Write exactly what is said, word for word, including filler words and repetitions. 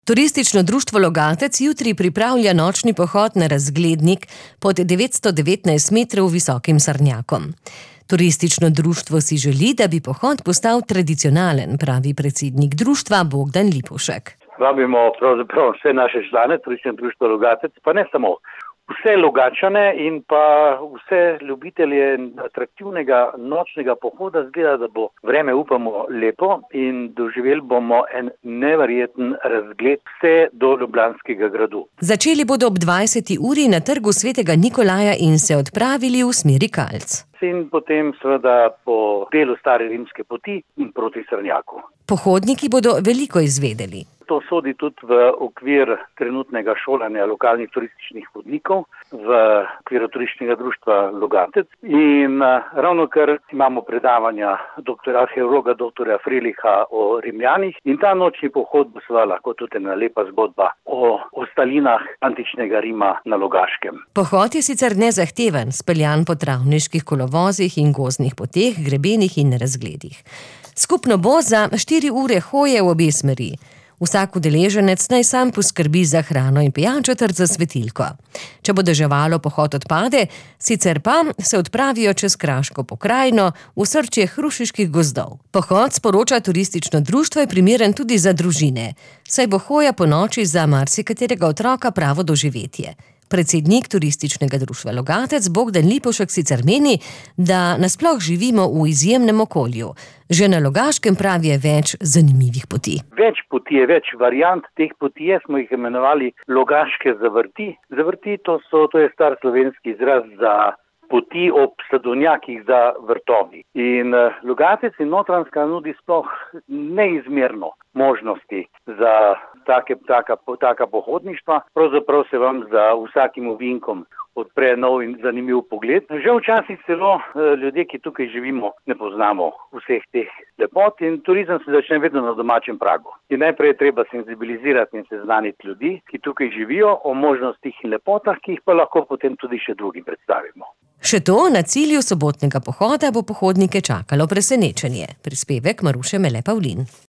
Turistično društvo Logatec jutri pripravlja nočni pohod na razglednik pod devetsto devetnajst metrov visokim Srnjakom. Turistično društvo si želi, da bi pohod postal tradicionalen, pravi predsednik društva Bogdan Lipovšek. Vabimo pravzaprav vse naše člane, Turistično društvo Logatec, pa ne samo vse Logatčane in pa vse ljubitelje atraktivnega nočnega pohoda. Zgleda, da bo vreme, upamo, lepo in doživeli bomo en neverjeten razgled vse do Ljubljanskega gradu. Začeli bodo ob dvajseti uri na trgu Svetega Nikolaja in se odpravili v smeri Kalc. In potem seveda po delu stare rimske poti in proti Srnjaku. Pohodniki bodo veliko izvedeli. To sodi tudi v okvir trenutnega šolanja lokalnih turističnih vodnikov v okviru Turističnega društva Logatec. In ravno kar imamo predavanja doktorja arheologa, doktorja Freliha o Rimljanih. In ta nočni pohod bo seveda lahko tudi ena lepa zgodba o ostalinah antičnega Rima na Logaškem. Pohod je sicer nezahteven, speljan po travniških kolovozih in gozdnih poteh, grebenih in razgledih. Skupno bo za štiri ure hoje v obe smeri. Vsak udeleženec naj sam poskrbi za hrano in pijačo ter za svetilko. Če bo deževalo, pohod odpade, sicer pa se odpravijo čez kraško pokrajino v srčje hrušiških gozdov. Pohod, sporoča turistično društvo, je primeren tudi za družine, saj bo hoja ponoči za marsikaterega otroka pravo doživetje. Predsednik Turističnega društva Logatec Bogdan Lipovšek sicer meni, da nasploh živimo v izjemnem okolju. Že na Logaškem, pravi, je več zanimivih poti. Več poti je, več variant teh poti je, smo jih imenovali Logaške zavrti. Zavrti, to so, to je star slovenski izraz za poti ob sadovnjakih za vrtovi. In Logatec in Notranjska nudi sploh neizmerno možnosti za take, taka, taka pohodništva. Pravzaprav se vam za vsakim ovinkom odpre nov in zanimiv pogled. Že včasih celo ljudje, ki tukaj živimo, ne poznamo vseh teh lepot in turizem se začne vedno na domačem pragu. In najprej je treba senzibilizirati in seznaniti ljudi, ki tukaj živijo, o možnostih in lepotah, ki jih pa lahko potem tudi še drugim predstavimo. Še to, na cilju sobotnega pohoda bo pohodnike čakalo presenečenje. Prispevek Maruše Mele Pavlin.